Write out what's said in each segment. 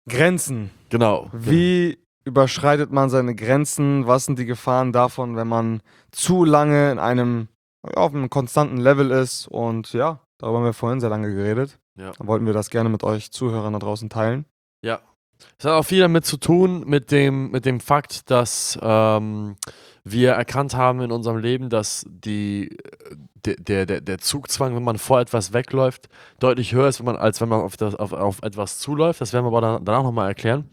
Grenzen. Genau. Wie überschreitet man seine Grenzen? Was sind die Gefahren davon, wenn man zu lange auf einem konstanten Level ist? Und ja, darüber haben wir vorhin sehr lange geredet. Ja. Dann wollten wir das gerne mit euch Zuhörern da draußen teilen. Ja. Es hat auch viel damit zu tun, mit dem Fakt, dass wir erkannt haben in unserem Leben, dass der Zugzwang, wenn man vor etwas wegläuft, deutlich höher ist, als wenn man auf etwas zuläuft. Das werden wir aber danach nochmal erklären.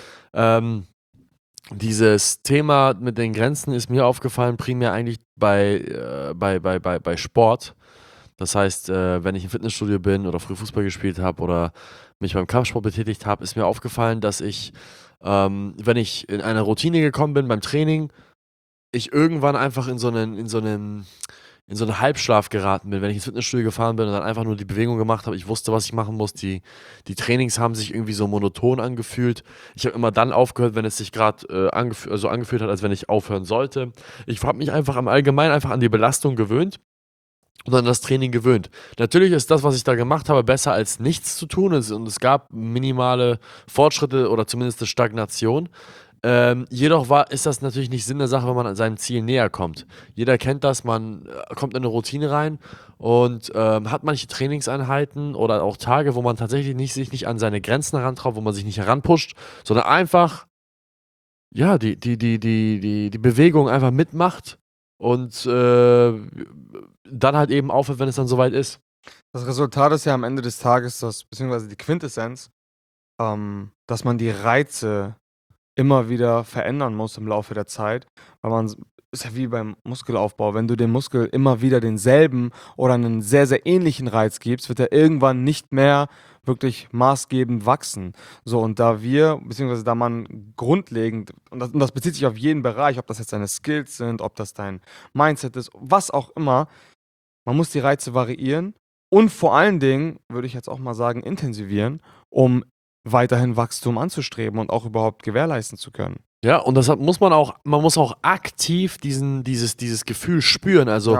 Dieses Thema mit den Grenzen ist mir aufgefallen, primär eigentlich bei Sport. Das heißt, wenn ich im Fitnessstudio bin oder früh Fußball gespielt habe oder mich beim Kampfsport betätigt habe, ist mir aufgefallen, dass ich, wenn ich in eine Routine gekommen bin beim Training, ich irgendwann einfach in so einen Halbschlaf geraten bin, wenn ich ins Fitnessstudio gefahren bin und dann einfach nur die Bewegung gemacht habe. Ich wusste, was ich machen muss. Die Trainings haben sich irgendwie so monoton angefühlt. Ich habe immer dann aufgehört, wenn es sich gerade angefühlt hat, als wenn ich aufhören sollte. Ich habe mich einfach im Allgemeinen einfach an die Belastung gewöhnt und an das Training gewöhnt. Natürlich ist das, was ich da gemacht habe, besser als nichts zu tun. Und es gab minimale Fortschritte oder zumindest eine Stagnation. Jedoch ist das natürlich nicht Sinn der Sache, wenn man an seinem Ziel näher kommt. Jeder kennt das, man kommt in eine Routine rein und hat manche Trainingseinheiten oder auch Tage, wo man tatsächlich sich nicht an seine Grenzen herantraut, wo man sich nicht heranpusht, sondern einfach ja, die Bewegung einfach mitmacht und dann halt eben aufhört, wenn es dann soweit ist. Das Resultat ist ja am Ende des Tages, beziehungsweise die Quintessenz, dass man die Reize immer wieder verändern muss im Laufe der Zeit, weil ist ja wie beim Muskelaufbau, wenn du dem Muskel immer wieder denselben oder einen sehr, sehr ähnlichen Reiz gibst, wird er irgendwann nicht mehr wirklich maßgebend wachsen. So, und beziehungsweise da man grundlegend, und das bezieht sich auf jeden Bereich, ob das jetzt deine Skills sind, ob das dein Mindset ist, was auch immer, man muss die Reize variieren und vor allen Dingen, würde ich jetzt auch mal sagen, intensivieren, um weiterhin Wachstum anzustreben und auch überhaupt gewährleisten zu können. Ja, und deshalb muss man muss auch aktiv dieses Gefühl spüren. Also,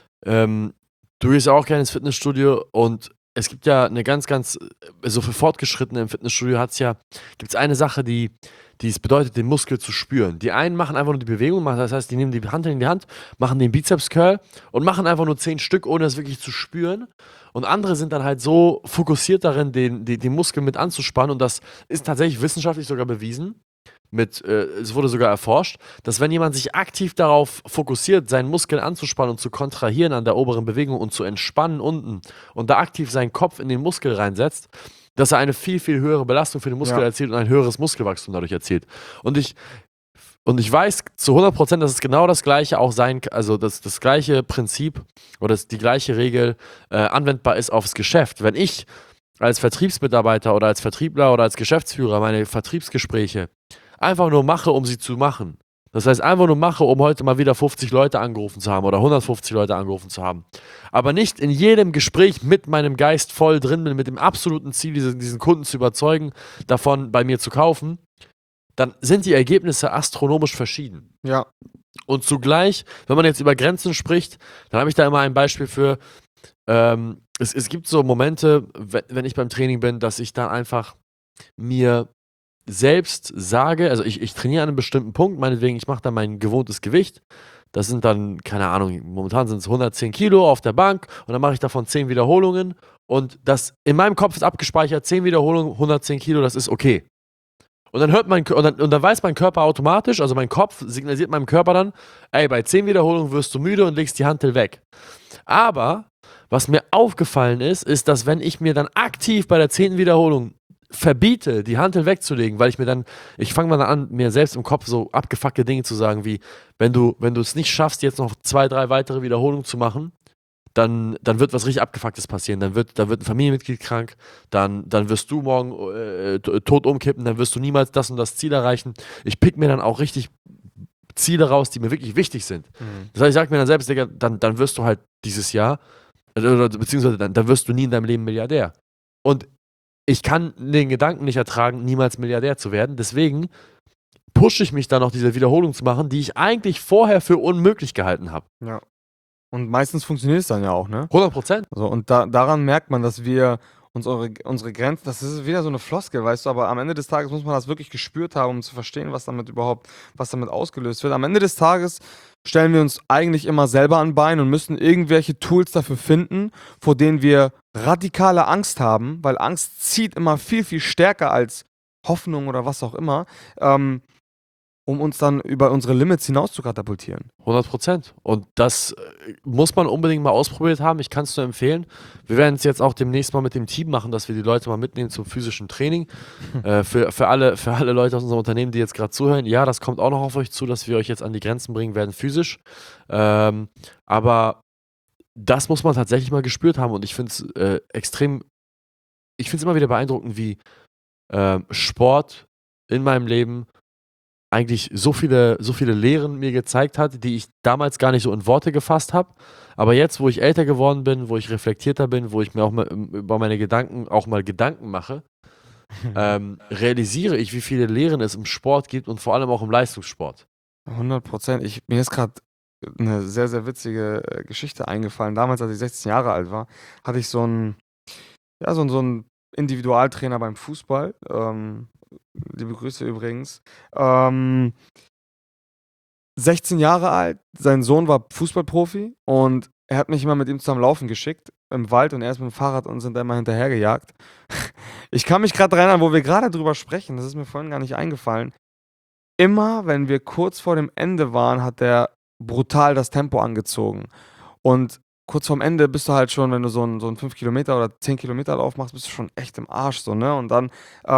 du gehst ja auch gerne ins Fitnessstudio und es gibt ja eine ganz, so für Fortgeschrittene im Fitnessstudio gibt es eine Sache, die es bedeutet, den Muskel zu spüren. Die einen machen einfach nur die Bewegung, das heißt, die nehmen die Hanteln in die Hand, machen den Bizeps-Curl und machen einfach nur 10 Stück, ohne es wirklich zu spüren. Und andere sind dann halt so fokussiert darin, den Muskel mit anzuspannen. Und das ist tatsächlich wissenschaftlich sogar bewiesen. Es wurde sogar erforscht, dass wenn jemand sich aktiv darauf fokussiert, seinen Muskel anzuspannen und zu kontrahieren an der oberen Bewegung und zu entspannen unten und da aktiv seinen Kopf in den Muskel reinsetzt, dass er eine viel, viel höhere Belastung für den Muskel erzielt und ein höheres Muskelwachstum dadurch erzielt. Und ich weiß zu 100%, dass es genau das Gleiche auch sein kann, also das gleiche Prinzip oder die gleiche Regel anwendbar ist aufs Geschäft. Wenn ich als Vertriebsmitarbeiter oder als Vertriebler oder als Geschäftsführer meine Vertriebsgespräche einfach nur mache, um sie zu machen. Das heißt, einfach nur mache, um heute mal wieder 50 Leute angerufen zu haben oder 150 Leute angerufen zu haben. Aber nicht in jedem Gespräch mit meinem Geist voll drin bin, mit dem absoluten Ziel, diesen Kunden zu überzeugen, davon bei mir zu kaufen, dann sind die Ergebnisse astronomisch verschieden. Ja. Und zugleich, wenn man jetzt über Grenzen spricht, dann habe ich da immer ein Beispiel für, es gibt so Momente, wenn ich beim Training bin, dass ich dann einfach mir selbst sage, also ich trainiere an einem bestimmten Punkt, meinetwegen, ich mache dann mein gewohntes Gewicht. Das sind dann, keine Ahnung, momentan sind es 110 Kilo auf der Bank und dann mache ich davon 10 Wiederholungen und das in meinem Kopf ist abgespeichert, 10 Wiederholungen, 110 Kilo, das ist okay. Und dann dann weiß mein Körper automatisch, also mein Kopf signalisiert meinem Körper dann, ey, bei 10 Wiederholungen wirst du müde und legst die Hantel weg. Aber was mir aufgefallen ist, dass wenn ich mir dann aktiv bei der 10. Wiederholung verbiete, die Hantel wegzulegen, weil ich fange mal dann an, mir selbst im Kopf so abgefuckte Dinge zu sagen, wie, wenn du es nicht schaffst, jetzt noch 2, 3 weitere Wiederholungen zu machen, dann wird was richtig Abgefucktes passieren. Dann wird ein Familienmitglied krank, dann wirst du morgen tot umkippen, dann wirst du niemals das und das Ziel erreichen. Ich pick mir dann auch richtig Ziele raus, die mir wirklich wichtig sind. Das heißt, ich sag mir dann selbst, Digga, dann wirst du halt dieses Jahr, beziehungsweise dann wirst du nie in deinem Leben Milliardär. Und ich kann den Gedanken nicht ertragen, niemals Milliardär zu werden. Deswegen pushe ich mich dann noch, diese Wiederholung zu machen, die ich eigentlich vorher für unmöglich gehalten habe. Ja. Und meistens funktioniert es dann ja auch, ne? 100%. So, und daran merkt man, dass wir unsere Grenzen, das ist wieder so eine Floskel, weißt du, aber am Ende des Tages muss man das wirklich gespürt haben, um zu verstehen, was damit ausgelöst wird. Am Ende des Tages stellen wir uns eigentlich immer selber an Bein und müssen irgendwelche Tools dafür finden, vor denen wir radikale Angst haben, weil Angst zieht immer viel, viel stärker als Hoffnung oder was auch immer, um uns dann über unsere Limits hinaus zu katapultieren. 100%. Und das muss man unbedingt mal ausprobiert haben. Ich kann es nur empfehlen. Wir werden es jetzt auch demnächst mal mit dem Team machen, dass wir die Leute mal mitnehmen zum physischen Training. Für alle Leute aus unserem Unternehmen, die jetzt gerade zuhören, ja, das kommt auch noch auf euch zu, dass wir euch jetzt an die Grenzen bringen werden, physisch. Aber das muss man tatsächlich mal gespürt haben. Und ich finde es ich finde es immer wieder beeindruckend, wie Sport in meinem Leben eigentlich so viele Lehren mir gezeigt hat, die ich damals gar nicht so in Worte gefasst habe. Aber jetzt, wo ich älter geworden bin, wo ich reflektierter bin, wo ich mir auch mal über meine Gedanken auch mal Gedanken mache, realisiere ich, wie viele Lehren es im Sport gibt und vor allem auch im Leistungssport. 100%. Mir ist gerade eine sehr, sehr witzige Geschichte eingefallen. Damals, als ich 16 Jahre alt war, hatte ich so einen Individualtrainer beim Fußball. Liebe Grüße übrigens. 16 Jahre alt, sein Sohn war Fußballprofi und er hat mich immer mit ihm zusammen laufen geschickt im Wald und er ist mit dem Fahrrad und sind da immer hinterhergejagt. Ich kann mich gerade erinnern, wo wir gerade drüber sprechen, das ist mir vorhin gar nicht eingefallen. Immer, wenn wir kurz vor dem Ende waren, hat er brutal das Tempo angezogen. Und kurz vorm Ende bist du halt schon, wenn du so einen 5 Kilometer oder 10 Kilometer Lauf machst, bist du schon echt im Arsch so, ne? Und dann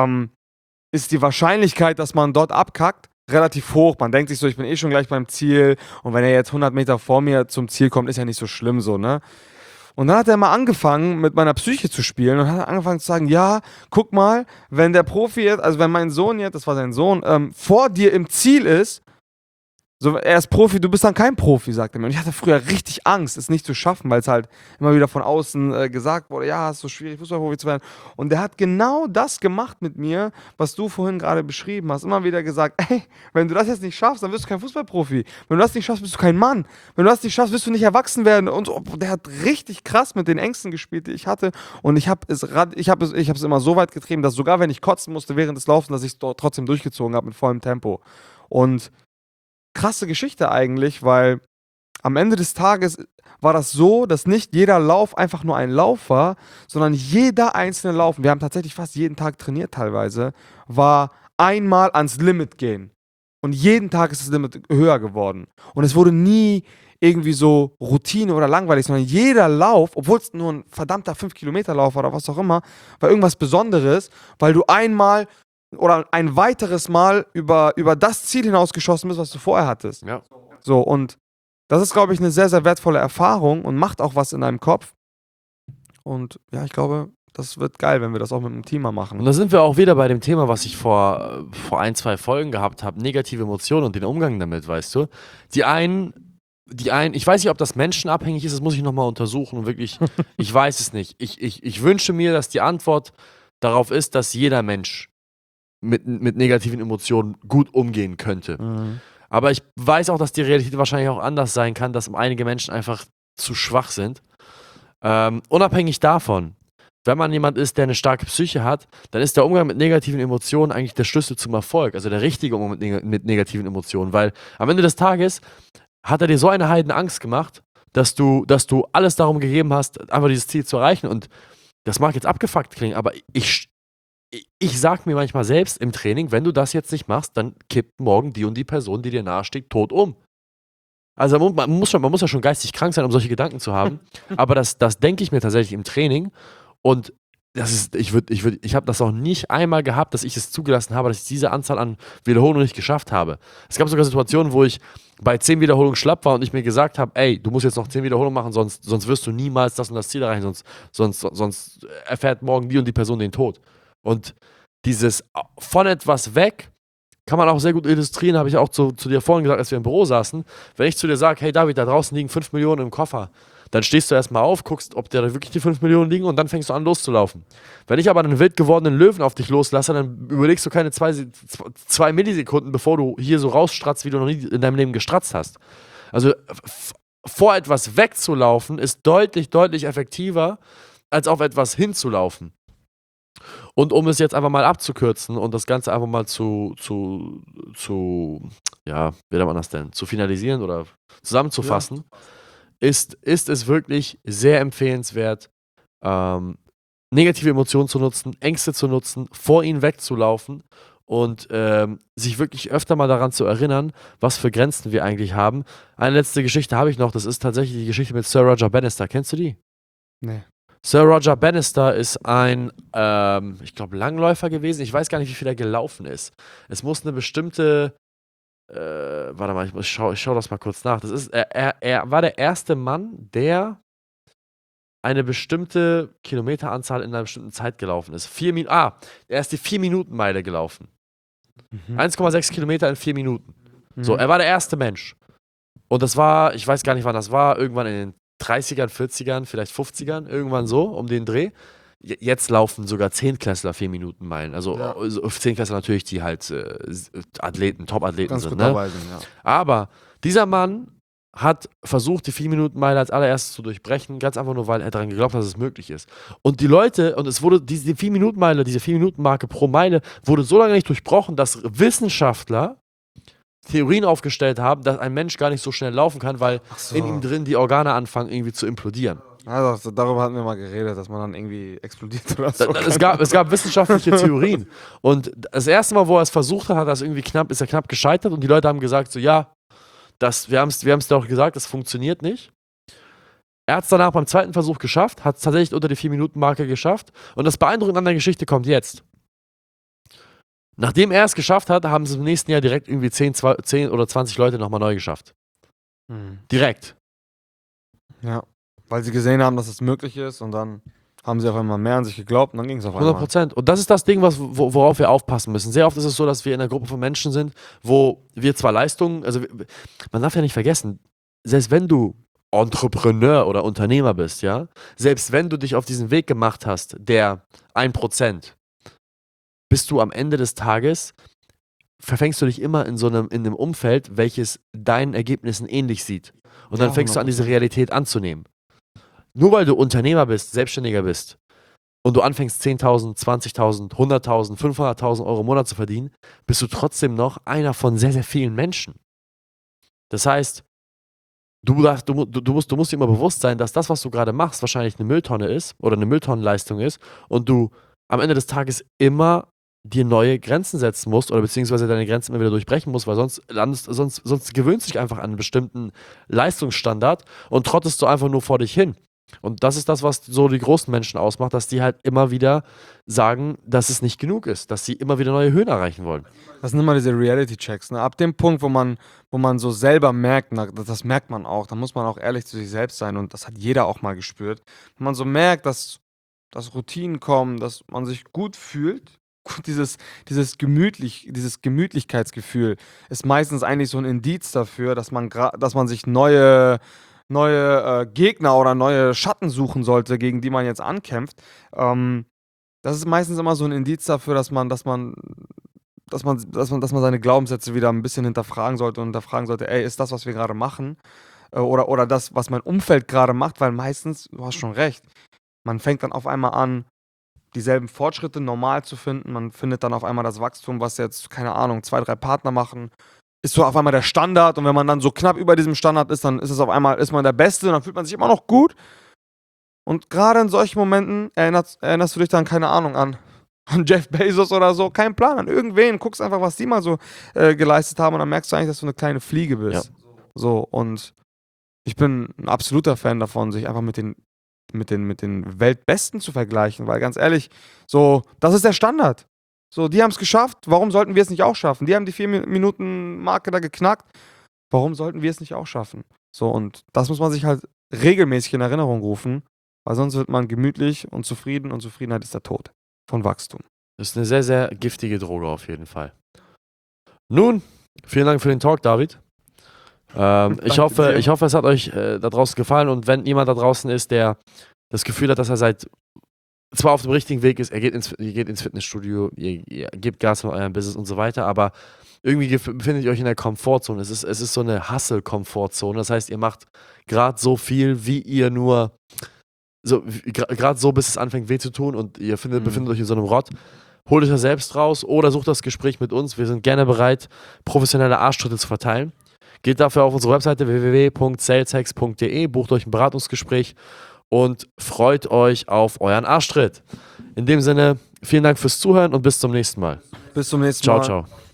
ist die Wahrscheinlichkeit, dass man dort abkackt, relativ hoch. Man denkt sich so, ich bin eh schon gleich beim Ziel und wenn er jetzt 100 Meter vor mir zum Ziel kommt, ist ja nicht so schlimm so, ne? Und dann hat er mal angefangen, mit meiner Psyche zu spielen und hat angefangen zu sagen, ja, guck mal, wenn der Profi jetzt, also wenn mein Sohn jetzt, das war sein Sohn, vor dir im Ziel ist, so, er ist Profi, du bist dann kein Profi, sagte er mir. Und ich hatte früher richtig Angst, es nicht zu schaffen, weil es halt immer wieder von außen gesagt wurde, ja, es ist so schwierig, Fußballprofi zu werden. Und der hat genau das gemacht mit mir, was du vorhin gerade beschrieben hast. Immer wieder gesagt, ey, wenn du das jetzt nicht schaffst, dann wirst du kein Fußballprofi. Wenn du das nicht schaffst, bist du kein Mann. Wenn du das nicht schaffst, wirst du nicht erwachsen werden. Und so. Der hat richtig krass mit den Ängsten gespielt, die ich hatte. Und ich habe es immer so weit getrieben, dass sogar wenn ich kotzen musste während des Laufens, dass ich es trotzdem durchgezogen habe mit vollem Tempo. Und krasse Geschichte eigentlich, weil am Ende des Tages war das so, dass nicht jeder Lauf einfach nur ein Lauf war, sondern jeder einzelne Lauf, und wir haben tatsächlich fast jeden Tag trainiert teilweise, war einmal ans Limit gehen. Und jeden Tag ist das Limit höher geworden. Und es wurde nie irgendwie so Routine oder langweilig, sondern jeder Lauf, obwohl es nur ein verdammter 5-Kilometer-Lauf war oder was auch immer, war irgendwas Besonderes, weil du einmal oder ein weiteres Mal über das Ziel hinausgeschossen bist, was du vorher hattest. Ja. So, und das ist, glaube ich, eine sehr, sehr wertvolle Erfahrung und macht auch was in deinem Kopf. Und ja, ich glaube, das wird geil, wenn wir das auch mit einem Team mal Und machen. da sind wir auch wieder bei dem Thema, was ich vor 1, 2 Folgen gehabt habe, negative Emotionen und den Umgang damit, weißt du. Die einen, ich weiß nicht, ob das menschenabhängig ist, das muss ich nochmal untersuchen und wirklich, ich weiß es nicht. Ich wünsche mir, dass die Antwort darauf ist, dass jeder Mensch mit negativen Emotionen gut umgehen könnte. Aber ich weiß auch, dass die Realität wahrscheinlich auch anders sein kann, dass einige Menschen einfach zu schwach sind. Unabhängig davon, wenn man jemand ist, der eine starke Psyche hat, dann ist der Umgang mit negativen Emotionen eigentlich der Schlüssel zum Erfolg. Also der richtige Umgang mit negativen Emotionen. Weil am Ende des Tages hat er dir so eine Heidenangst gemacht, dass du alles darum gegeben hast, einfach dieses Ziel zu erreichen. Und das mag jetzt abgefuckt klingen, aber ich sag mir manchmal selbst im Training, wenn du das jetzt nicht machst, dann kippt morgen die und die Person, die dir nahesteht, tot um. Also man muss ja schon geistig krank sein, um solche Gedanken zu haben. Aber das denke ich mir tatsächlich im Training. Und ich habe das auch nicht einmal gehabt, dass ich es zugelassen habe, dass ich diese Anzahl an Wiederholungen nicht geschafft habe. Es gab sogar Situationen, wo ich bei 10 Wiederholungen schlapp war und ich mir gesagt habe, ey, du musst jetzt noch 10 Wiederholungen machen, sonst wirst du niemals das und das Ziel erreichen, sonst erfährt morgen die und die Person den Tod. Und dieses von etwas weg kann man auch sehr gut illustrieren, habe ich auch zu dir vorhin gesagt, als wir im Büro saßen. Wenn ich zu dir sage, hey David, da draußen liegen 5 Millionen im Koffer, dann stehst du erstmal auf, guckst, ob da wirklich die 5 Millionen liegen und dann fängst du an loszulaufen. Wenn ich aber einen wild gewordenen Löwen auf dich loslasse, dann überlegst du keine 2 Millisekunden, bevor du hier so rausstratzt, wie du noch nie in deinem Leben gestratzt hast. Also vor etwas wegzulaufen ist deutlich, deutlich effektiver, als auf etwas hinzulaufen. Und um es jetzt einfach mal abzukürzen und das Ganze einfach mal ja, wie nennt man das denn, zu finalisieren oder zusammenzufassen, ist es wirklich sehr empfehlenswert, negative Emotionen zu nutzen, Ängste zu nutzen, vor ihnen wegzulaufen und sich wirklich öfter mal daran zu erinnern, was für Grenzen wir eigentlich haben. Eine letzte Geschichte habe ich noch, das ist tatsächlich die Geschichte mit Sir Roger Bannister. Kennst du die? Nee. Sir Roger Bannister ist ein, ich glaube, Langläufer gewesen. Ich weiß gar nicht, wie viel er gelaufen ist. Es muss eine bestimmte, warte mal, ich schau das mal kurz nach. Er war der erste Mann, der eine bestimmte Kilometeranzahl in einer bestimmten Zeit gelaufen ist. Er ist die 4-Minuten-Meile gelaufen. 1,6 Kilometer in 4 Minuten. So, er war der erste Mensch. Und das war, ich weiß gar nicht, wann das war, irgendwann in den 30ern, 40ern, vielleicht 50ern, irgendwann so, um den Dreh. Jetzt laufen sogar 10-Klässler 4-Minuten-Meilen. Also 10-Klässler natürlich, die halt Athleten, Top-Athleten Ganz sind. gut Ne? dabei sind, ja. Aber dieser Mann hat versucht, die 4-Minuten-Meile als allererstes zu durchbrechen, ganz einfach nur, weil er daran geglaubt hat, dass es möglich ist. Und die Leute, und es wurde diese 4-Minuten-Meile, diese 4-Minuten-Marke pro Meile, wurde so lange nicht durchbrochen, dass Wissenschaftler Theorien aufgestellt haben, dass ein Mensch gar nicht so schnell laufen kann, weil in ihm drin die Organe anfangen irgendwie zu implodieren. Also, darüber hatten wir mal geredet, dass man dann irgendwie explodiert oder so. Es gab wissenschaftliche Theorien. Und das erste Mal, wo er es versucht hat, ist er knapp gescheitert und die Leute haben gesagt, so ja, wir haben es doch gesagt, das funktioniert nicht. Er hat es danach beim zweiten Versuch geschafft, hat es tatsächlich unter die 4-Minuten-Marke geschafft. Und das Beeindruckende an der Geschichte kommt jetzt. Nachdem er es geschafft hat, haben es im nächsten Jahr direkt irgendwie 10 oder 20 Leute nochmal neu geschafft. Direkt. Ja, weil sie gesehen haben, dass es möglich ist und dann haben sie auf einmal mehr an sich geglaubt und dann ging es auf einmal. 100%. Und das ist das Ding, worauf wir aufpassen müssen. Sehr oft ist es so, dass wir in einer Gruppe von Menschen sind, wo wir zwar Leistungen, also man darf ja nicht vergessen, selbst wenn du Entrepreneur oder Unternehmer bist, ja, selbst wenn du dich auf diesen Weg gemacht hast, der 1%, bist du am Ende des Tages, verfängst du dich immer in einem Umfeld, welches deinen Ergebnissen ähnlich sieht. Und dann fängst du an, diese Realität anzunehmen. Nur weil du Unternehmer bist, Selbstständiger bist und du anfängst 10.000, 20.000, 100.000, 500.000 Euro im Monat zu verdienen, bist du trotzdem noch einer von sehr, sehr vielen Menschen. Das heißt, du musst dir immer bewusst sein, dass das, was du gerade machst, wahrscheinlich eine Mülltonne ist oder eine Mülltonnenleistung ist und du am Ende des Tages immer dir neue Grenzen setzen musst oder beziehungsweise deine Grenzen immer wieder durchbrechen musst, weil sonst gewöhnst du dich einfach an einen bestimmten Leistungsstandard und trottest du einfach nur vor dich hin. Und das ist das, was so die großen Menschen ausmacht, dass die halt immer wieder sagen, dass es nicht genug ist, dass sie immer wieder neue Höhen erreichen wollen. Das sind immer diese Reality-Checks, ne? Ab dem Punkt, wo man so selber merkt, das merkt man auch, da muss man auch ehrlich zu sich selbst sein und das hat jeder auch mal gespürt. Wenn man so merkt, dass Routinen kommen, dass man sich gut fühlt, dieses Gemütlichkeitsgefühl ist meistens eigentlich so ein Indiz dafür, dass man sich neue Gegner oder neue Schatten suchen sollte, gegen die man jetzt ankämpft. Das ist meistens immer so ein Indiz dafür, dass man seine Glaubenssätze wieder ein bisschen hinterfragen sollte und hinterfragen sollte, ey, ist das, was wir gerade machen, oder das, was mein Umfeld gerade macht, weil meistens, du hast schon recht, man fängt dann auf einmal an, dieselben Fortschritte normal zu finden, man findet dann auf einmal das Wachstum, was jetzt, keine Ahnung, 2, 3 Partner machen, ist so auf einmal der Standard und wenn man dann so knapp über diesem Standard ist, dann ist man der Beste und dann fühlt man sich immer noch gut. Und gerade in solchen Momenten erinnerst du dich dann, keine Ahnung, an Jeff Bezos oder so, kein Plan, an irgendwen, guckst einfach, was die mal so geleistet haben und dann merkst du eigentlich, dass du eine kleine Fliege bist. Ja. So, und ich bin ein absoluter Fan davon, sich einfach mit den Weltbesten zu vergleichen, weil ganz ehrlich, so, das ist der Standard. So, die haben es geschafft, warum sollten wir es nicht auch schaffen? Die haben die 4-Minuten-Marke da geknackt, warum sollten wir es nicht auch schaffen? So, und das muss man sich halt regelmäßig in Erinnerung rufen, weil sonst wird man gemütlich und zufrieden und Zufriedenheit ist der Tod von Wachstum. Das ist eine sehr, sehr giftige Droge auf jeden Fall. Nun, vielen Dank für den Talk, David. Ich hoffe, es hat euch da draußen gefallen und wenn jemand da draußen ist, der das Gefühl hat, dass er zwar auf dem richtigen Weg ist, ihr geht ins Fitnessstudio, ihr gebt Gas in eurem Business und so weiter, aber irgendwie befindet ihr euch in der Komfortzone. Es ist so eine Hustle-Komfortzone. Das heißt, ihr macht gerade so viel, wie ihr nur so gerade so, bis es anfängt weh zu tun und ihr befindet euch in so einem Rott, holt euch das selbst raus oder sucht das Gespräch mit uns. Wir sind gerne bereit, professionelle Arschtritte zu verteilen. Geht dafür auf unsere Webseite www.saleshex.de, bucht euch ein Beratungsgespräch und freut euch auf euren Arschtritt. In dem Sinne, vielen Dank fürs Zuhören und bis zum nächsten Mal. Bis zum nächsten Ciao, Mal. ciao.